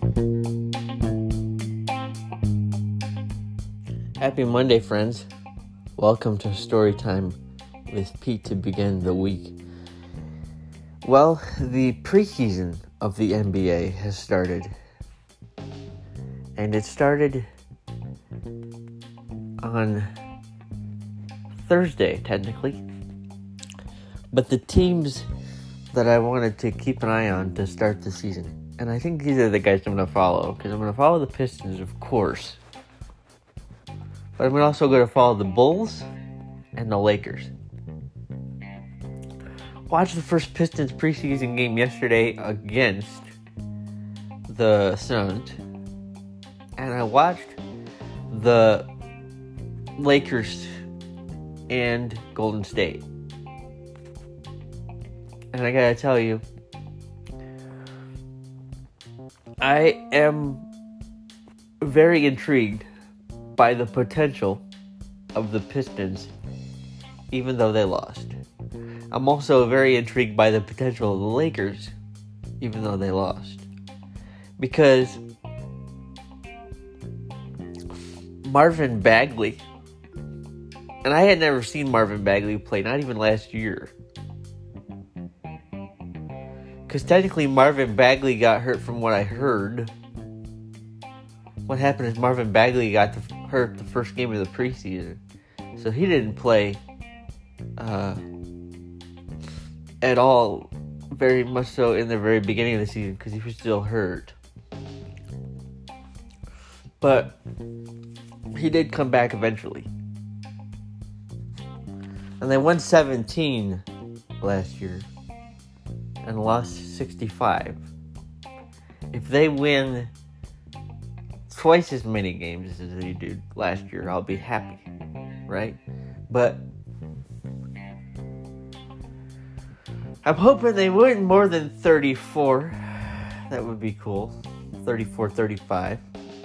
Happy Monday, friends. Welcome to Story Time with Pete to begin the week. Well, the preseason of the NBA has started. And it started on Thursday, technically. But the teams that I wanted to keep an eye on to start the season, and I think these are the guys I'm going to follow, because I'm going to follow the Pistons, of course. But I'm also going to follow the Bulls and the Lakers. Watched the first Pistons preseason game yesterday against the Suns. And I watched the Lakers and Golden State. And I gotta tell you, I am very intrigued by the potential of the Pistons, even though they lost. I'm also very intrigued by the potential of the Lakers, even though they lost. Because Marvin Bagley, and I had never seen Marvin Bagley play, not even last year. Because technically Marvin Bagley got hurt from what I heard. What happened is Marvin Bagley got hurt the first game of the preseason. So he didn't play at all, very much so in the very beginning of the season, because he was still hurt. But he did come back eventually. And they won 17 last year and lost 65. If they win twice as many games as they did last year, I'll be happy, right? But I'm hoping they win more than 34. That would be cool. 34, 35.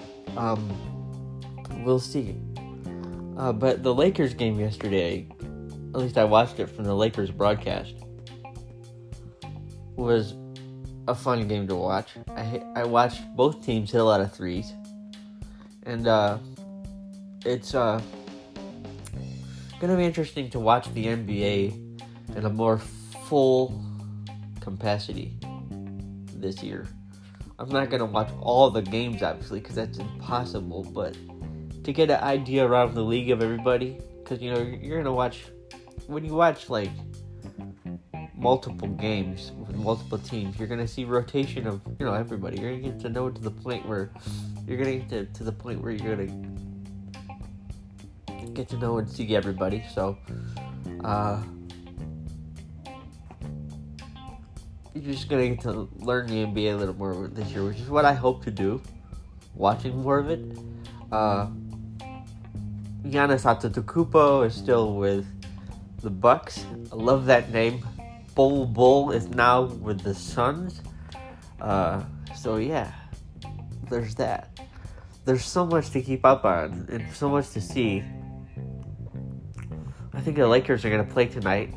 We'll see. But the Lakers game yesterday, at least I watched it from the Lakers broadcast, was a fun game to watch. I watched both teams hit a lot of threes. And it's going to be interesting to watch the NBA in a more full capacity this year. I'm not going to watch all the games, obviously, because that's impossible, but to get an idea around the league of everybody, because, you know, you're going to watch, when you watch, like, multiple games with multiple teams, you're going to see rotation of, you know, everybody. You're going to get to know to the point where you're going to get to the point where you're going to get to know and see everybody. So, you're just going to get to learn the NBA a little more this year, which is what I hope to do, watching more of it. Giannis Antetokounmpo is still with the Bucks. I love that name. Bull is now with the Suns. So yeah, there's that. There's so much to keep up on and so much to see. I think the Lakers are going to play tonight.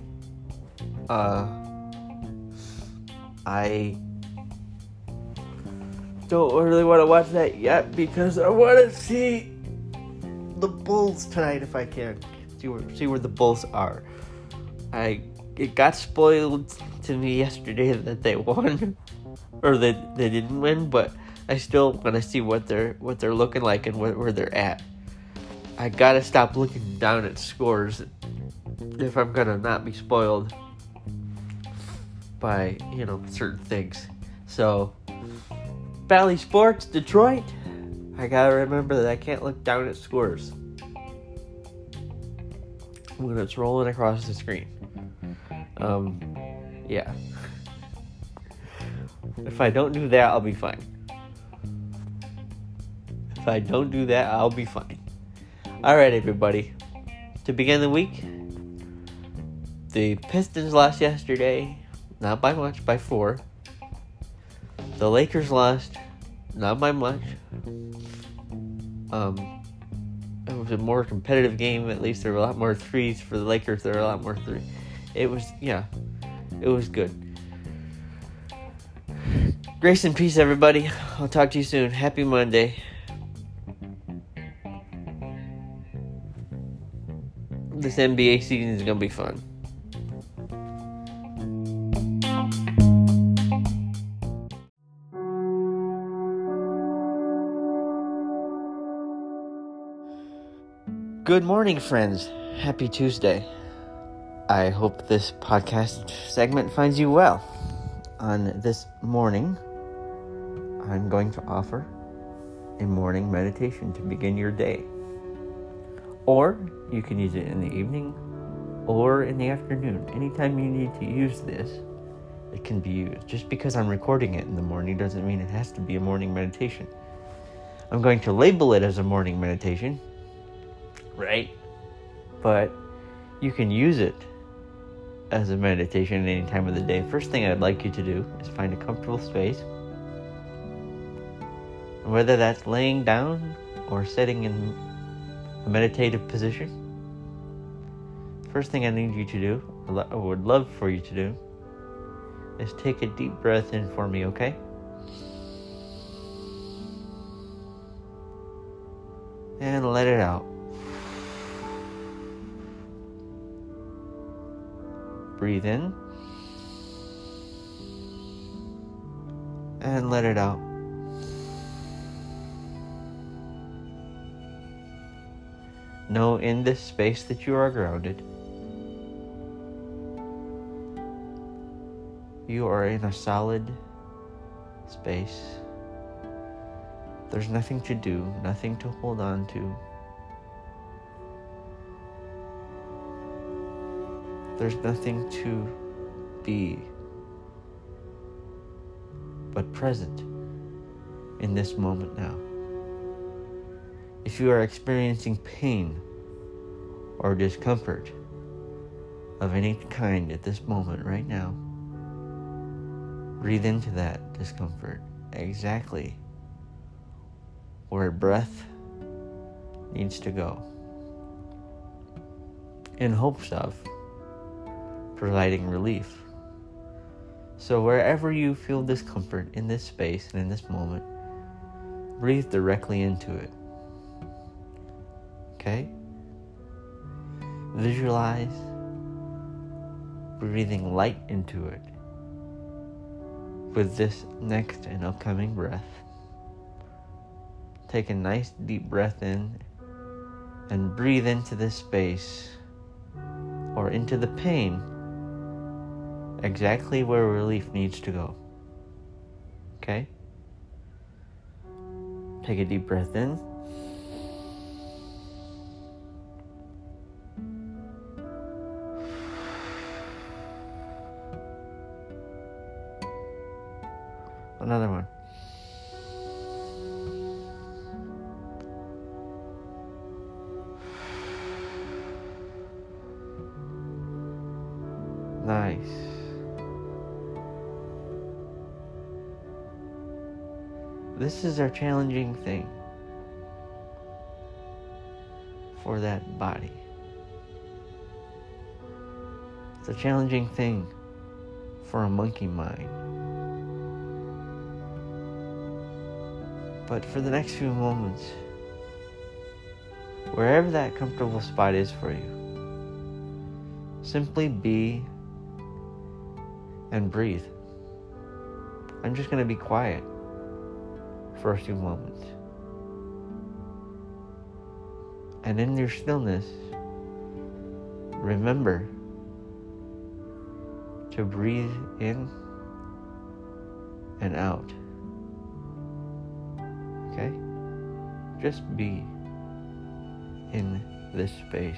I don't really want to watch that yet because I want to see the Bulls tonight if I can. See where the Bulls are. It got spoiled to me yesterday that they won, or that they didn't win, but I still want to see what they're looking like and where they're at. I gotta stop looking down at scores if I'm gonna not be spoiled by, you know, certain things. So, Bally Sports, Detroit, I gotta remember that I can't look down at scores when it's rolling across the screen. Yeah. If I don't do that, I'll be fine. If I don't do that, I'll be fine. Alright, everybody. To begin the week, the Pistons lost yesterday. Not by much, by 4. The Lakers lost. Not by much. It was a more competitive game. At least there were a lot more threes for the Lakers. There were a lot more threes. It was good. Grace and peace, everybody. I'll talk to you soon. Happy Monday. This NBA season is going to be fun. Good morning, friends. Happy Tuesday. I hope this podcast segment finds you well. On this morning, I'm going to offer a morning meditation to begin your day. Or you can use it in the evening or in the afternoon. Anytime you need to use this, it can be used. Just because I'm recording it in the morning doesn't mean it has to be a morning meditation. I'm going to label it as a morning meditation, right? But you can use it as a meditation at any time of the day. First thing I'd like you to do is find a comfortable space. Whether that's laying down or sitting in a meditative position. First thing I need you to do, I would love for you to do, is take a deep breath in for me, okay? And let it out. Breathe in. And let it out. Know in this space that you are grounded. You are in a solid space. There's nothing to do, nothing to hold on to. There's nothing to be but present in this moment now. If you are experiencing pain or discomfort of any kind at this moment right now, breathe into that discomfort exactly where breath needs to go, in hopes of providing relief. So wherever you feel discomfort in this space and in this moment, breathe directly into it. Okay? Visualize breathing light into it with this next and upcoming breath. Take a nice deep breath in and breathe into this space or into the pain exactly where relief needs to go. Okay? Take a deep breath in. Another one. Nice. This is our challenging thing for that body. It's a challenging thing for a monkey mind. But for the next few moments, wherever that comfortable spot is for you, simply be and breathe. I'm just going to be quiet for a few moments. And in your stillness, remember to breathe in and out. Okay? Just be in this space.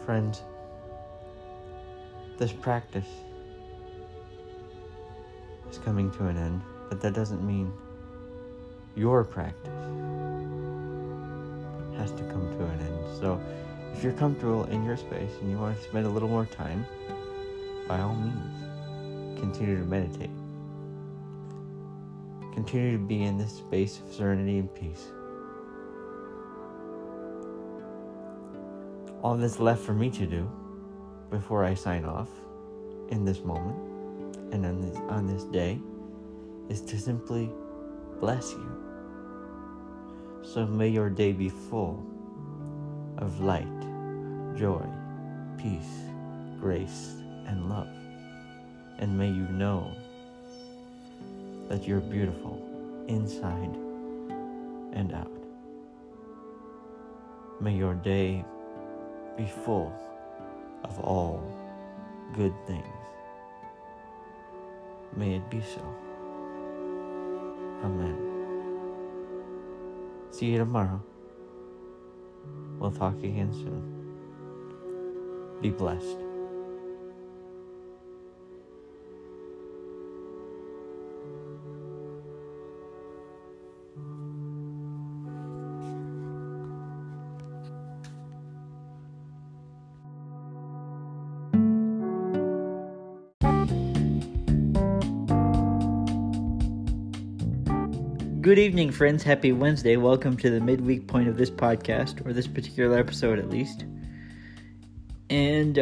Friends, this practice is coming to an end, but that doesn't mean your practice has to come to an end. So if you're comfortable in your space and you want to spend a little more time, by all means, continue to meditate. Continue to be in this space of serenity and peace. All that's left for me to do before I sign off in this moment and on this day is to simply bless you. So may your day be full of light, joy, peace, grace, and love. And may you know that you're beautiful inside and out. May your day be full of all good things. May it be so. Amen. See you tomorrow. We'll talk again soon. Be blessed. Good evening, friends. Happy Wednesday. Welcome to the midweek point of this podcast, or this particular episode at least. And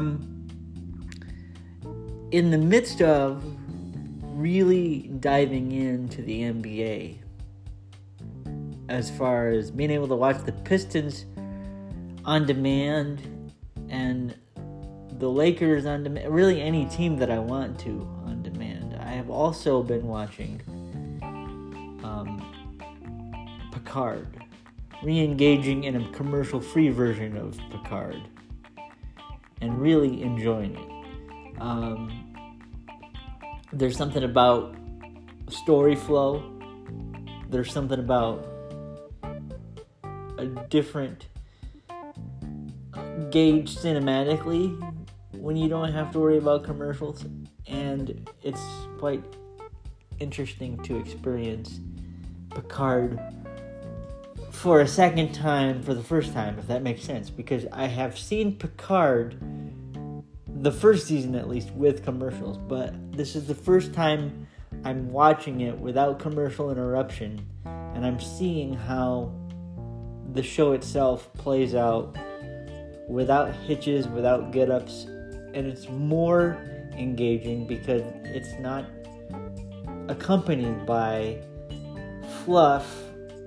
in the midst of really diving into the NBA, as far as being able to watch the Pistons on demand and the Lakers on demand, really any team that I want to on demand, I have also been watching Picard, re-engaging in a commercial-free version of Picard, and really enjoying it. There's something about story flow. There's something about a different gauge cinematically when you don't have to worry about commercials, and it's quite interesting to experience Picard for a second time, for the first time, if that makes sense, because I have seen Picard, the first season at least, with commercials, but this is the first time I'm watching it without commercial interruption, and I'm seeing how the show itself plays out without hitches, without get-ups, and it's more engaging because it's not accompanied by fluff,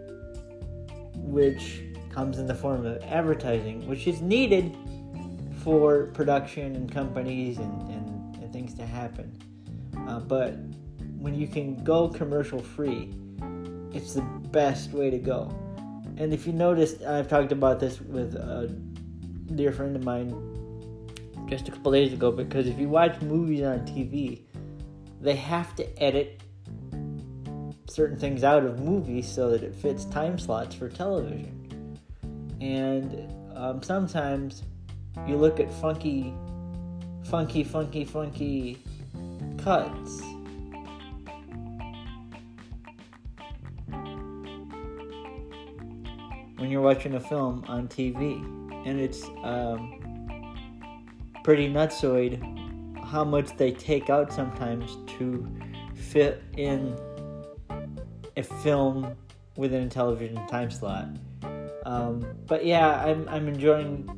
which comes in the form of advertising, which is needed for production and companies and things to happen. But when you can go commercial free, it's the best way to go. And if you noticed, I've talked about this with a dear friend of mine just a couple days ago, because if you watch movies on TV, they have to edit certain things out of movies so that it fits time slots for television. And sometimes you look at funky cuts. When you're watching a film on TV, and it's pretty nutsoid how much they take out sometimes to fit in a film within a television time slot. But yeah, I'm enjoying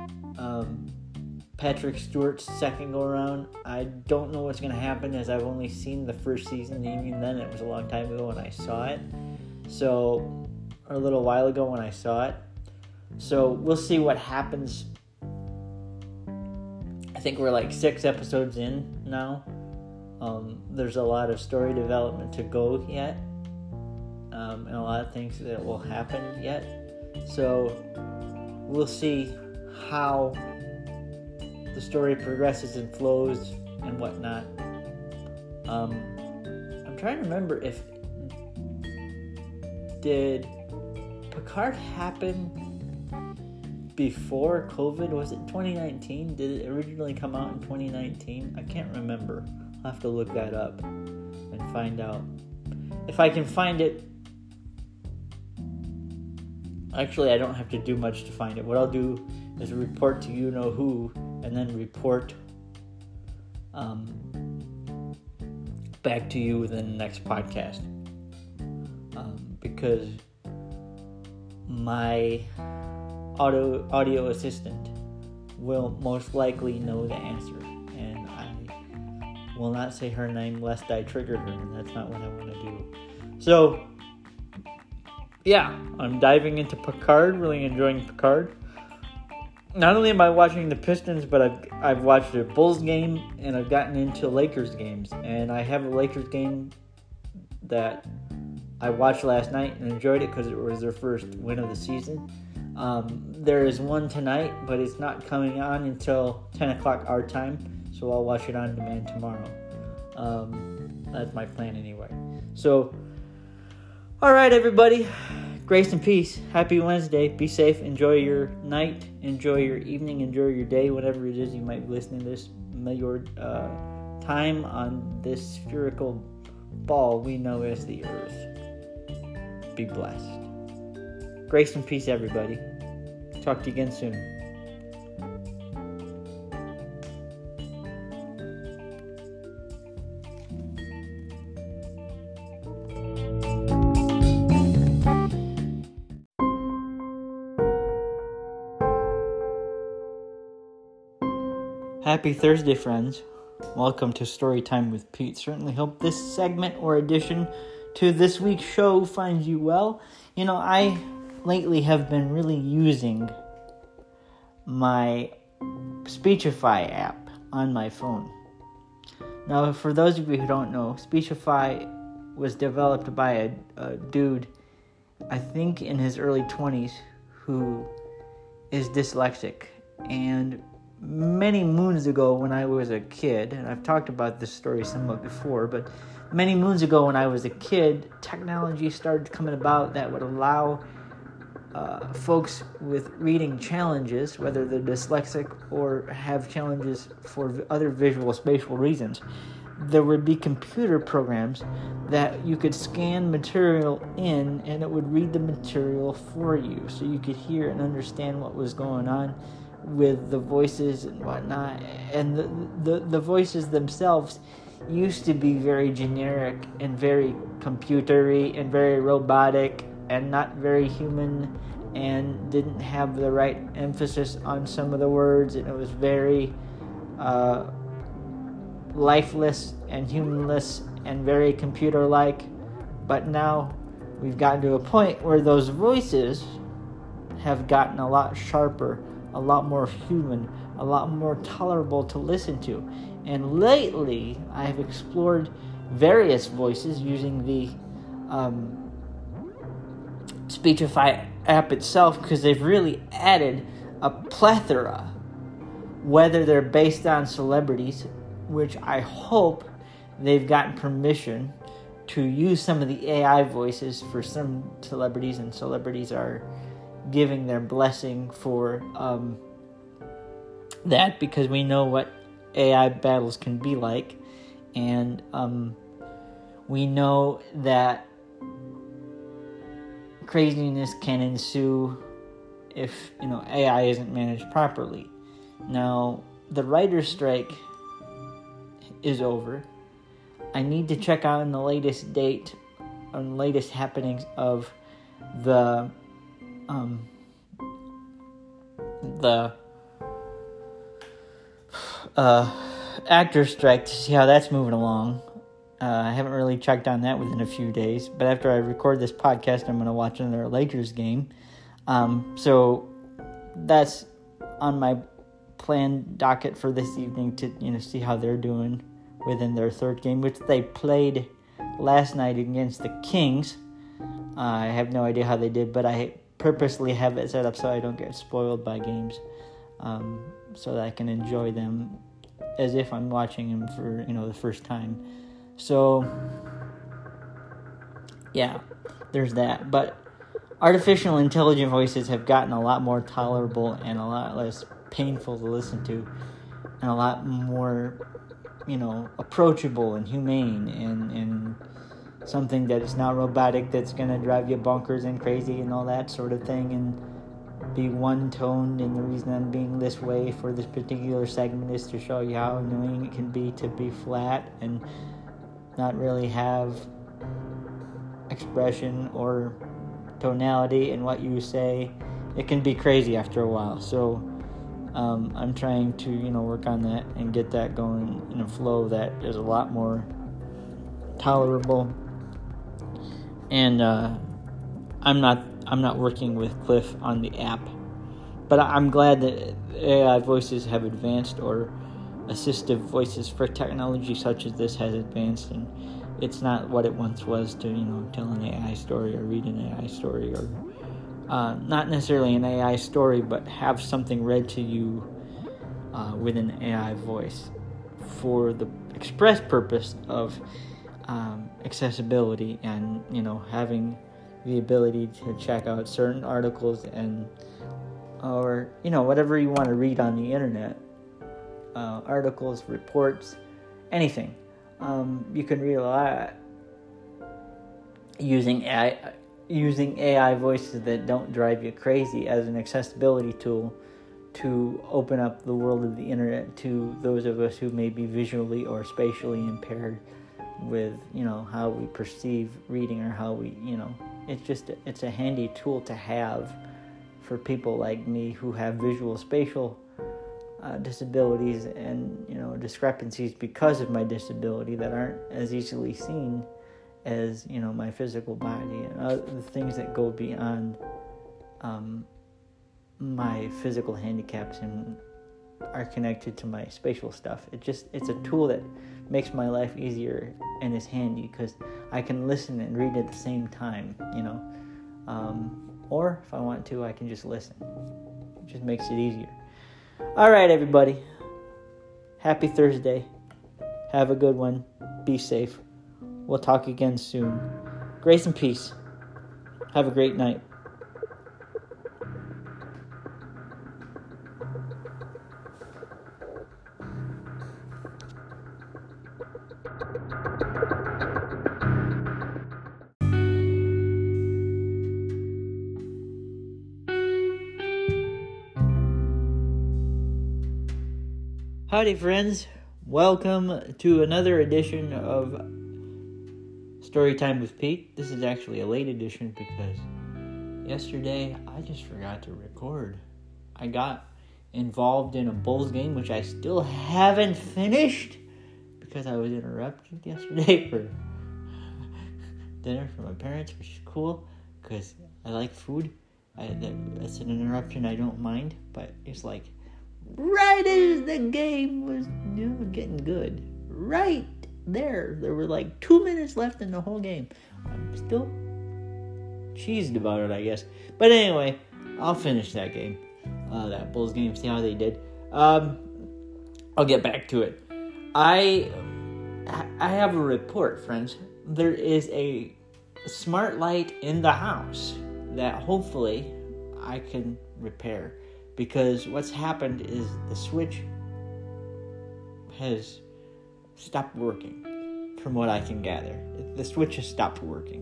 Patrick Stewart's second go around. I don't know what's going to happen, as I've only seen the first season. Even then, it was a long time ago when I saw it. So, or a little while ago when I saw it. So we'll see what happens. I think we're like 6 episodes in now. There's a lot of story development to go yet. And a lot of things that will happen yet. So we'll see how the story progresses and flows and whatnot. I'm trying to remember if did Picard happen before COVID. Was it 2019? Did it originally come out in 2019? I can't remember. I'll have to look that up and find out. If I can find it, actually I don't have to do much to find it. What I'll do is report to you know who, and then report back to you within the next podcast. Because my audio assistant will most likely know the answer, and I will not say her name lest I trigger her, and that's not what I want to do. So, yeah, I'm diving into Picard, really enjoying Picard. Not only am I watching the Pistons, but I've watched a Bulls game, and I've gotten into Lakers games, and I have a Lakers game that I watched last night and enjoyed it because it was their first win of the season. There is one tonight, but it's not coming on until 10 o'clock our time, so I'll watch it on demand tomorrow. That's my plan anyway. So, alright everybody, grace and peace. Happy Wednesday. Be safe. Enjoy your night. Enjoy your evening. Enjoy your day. Whatever it is you might be listening to this. May your time on this spherical ball we know as the earth be blessed. Grace and peace, everybody. Talk to you again soon. Happy Thursday, friends. Welcome to Storytime with Pete. Certainly hope this segment or addition to this week's show finds you well. You know, I lately have been really using my Speechify app on my phone. Now, for those of you who don't know, Speechify was developed by a dude, I think in his early 20s, who is dyslexic. And many moons ago when I was a kid, and I've talked about this story somewhat before, but many moons ago when I was a kid, technology started coming about that would allow folks with reading challenges, whether they're dyslexic or have challenges for other visual spatial reasons. There would be computer programs that you could scan material in, and it would read the material for you, so you could hear and understand what was going on with the voices and whatnot. And the voices themselves used to be very generic and very computery and very robotic and not very human, and didn't have the right emphasis on some of the words, and it was very lifeless and humanless and very computer-like. But now we've gotten to a point where those voices have gotten a lot sharper, a lot more human, a lot more tolerable to listen to. And lately, I have explored various voices using the Speechify app itself, because they've really added a plethora, whether they're based on celebrities, which I hope they've gotten permission to use some of the AI voices for some celebrities, and celebrities are giving their blessing for that, because we know what AI battles can be like, and we know that craziness can ensue if AI isn't managed properly. Now, the writer's strike is over. I need to check out on the latest date, on the latest happenings of the actor strike to see how that's moving along. I haven't really checked on that within a few days, but after I record this podcast, I'm going to watch another Lakers game. So that's on my planned docket for this evening to see how they're doing within their third game, which they played last night against the Kings. I have no idea how they did, but I purposely have it set up so I don't get spoiled by games, so that I can enjoy them as if I'm watching them for the first time. So yeah, there's that. But artificial intelligent voices have gotten a lot more tolerable and a lot less painful to listen to, and a lot more, approachable and humane, and something that is not robotic, that's going to drive you bonkers and crazy and all that sort of thing, and be one-toned. And the reason I'm being this way for this particular segment is to show you how annoying it can be to be flat and not really have expression or tonality in what you say. It can be crazy after a while. So I'm trying to work on that and get that going in a flow that is a lot more tolerable. And I'm not working with Cliff on the app, but I'm glad that AI voices have advanced, or assistive voices for technology such as this has advanced, and it's not what it once was to tell an AI story or read an AI story, or not necessarily an AI story, but have something read to you with an AI voice for the express purpose of accessibility and having the ability to check out certain articles or whatever you want to read on the internet, articles, reports, anything. You can read a lot using AI voices that don't drive you crazy as an accessibility tool to open up the world of the internet to those of us who may be visually or spatially impaired with how we perceive reading, or how we it's a handy tool to have for people like me who have visual spatial disabilities and discrepancies because of my disability that aren't as easily seen as my physical body, and other things that go beyond my physical handicaps and are connected to my spatial stuff. It's a tool that makes my life easier and is handy because I can listen and read at the same time, or if I want to, I can just listen. It just makes it easier. All right, everybody. Happy Thursday. Have a good one. Be safe. We'll talk again soon. Grace and peace. Have a great night. Howdy, friends. Welcome to another edition of Storytime with Pete. This is actually a late edition because yesterday I just forgot to record. I got involved in a Bulls game, which I still haven't finished because I was interrupted yesterday for dinner from my parents, which is cool because I like food. That's an interruption I don't mind, but it's like right as the game was getting good, right there were like 2 minutes left in the whole game. I'm still cheesed about it, I guess. But anyway, I'll finish that game, that Bulls game, see how they did. I'll get back to it. I have a report, friends. There is a smart light in the house that hopefully I can repair. Because what's happened is the switch has stopped working, from what I can gather. The switch has stopped working.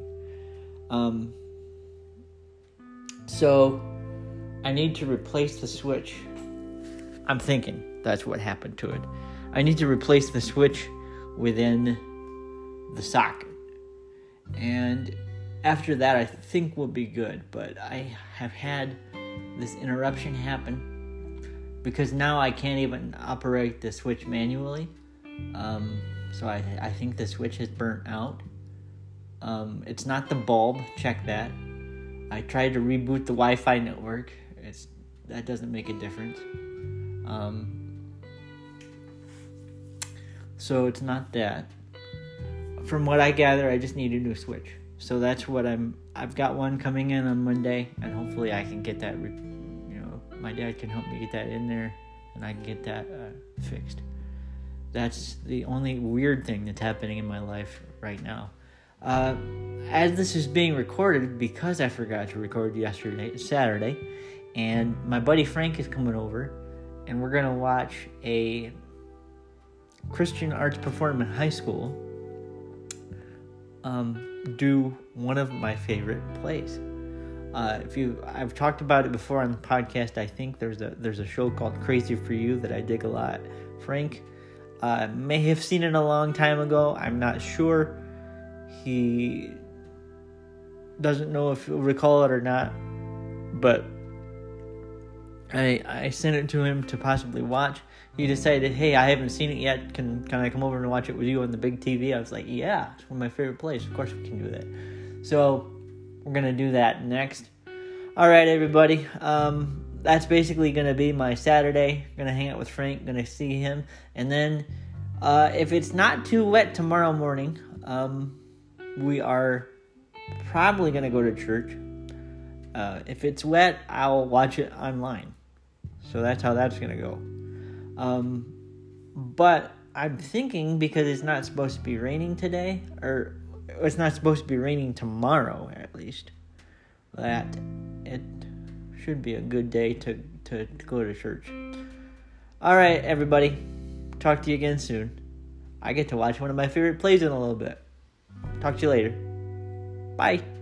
So I need to replace the switch. I'm thinking that's what happened to it. I need to replace the switch within the socket. And after that, I think we'll be good. But I have had this interruption happen because now I can't even operate the switch manually. So I think the switch has burnt out. It's not the bulb. Check that. I tried to reboot the Wi-Fi network. That doesn't make a difference. So it's not that. From what I gather, I just need a new switch. So that's what I've got one coming in on Monday, and hopefully I can get that, my dad can help me get that in there, and I can get that fixed. That's the only weird thing that's happening in my life right now. as this is being recorded, because I forgot to record Saturday, and my buddy Frank is coming over, and we're going to watch a Christian arts performer in high school do one of my favorite plays. I've talked about it before on the podcast. I think there's a show called Crazy for You that I dig a lot. Frank may have seen it a long time ago. I'm not sure. He doesn't know if he'll recall it or not, but I sent it to him to possibly watch. He decided, hey, I haven't seen it yet. Can I come over and watch it with you on the big TV? I was like, yeah, it's one of my favorite plays. Of course we can do that. So we're going to do that next. All right, everybody. That's basically going to be my Saturday. Going to hang out with Frank. Going to see him. And then if it's not too wet tomorrow morning, we are probably going to go to church. If it's wet, I'll watch it online. So that's how that's going to go. But I'm thinking, because it's not supposed to be raining today, or it's not supposed to be raining tomorrow at least, that it should be a good day to go to church. All right, everybody. Talk to you again soon. I get to watch one of my favorite plays in a little bit. Talk to you later. Bye.